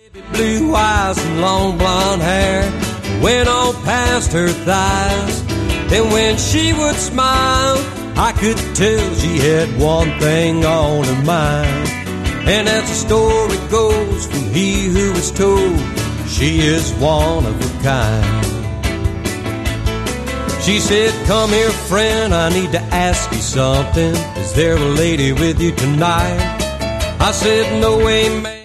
Blue eyes and long blonde hair went on past her thighs. And when she would smile, I could tell she had one thing on her mind. And as the story goes, from he who was told, she is one of a kind. She said, come here, friend, I need to ask you something. Is there a lady with you tonight? I said, no way, man.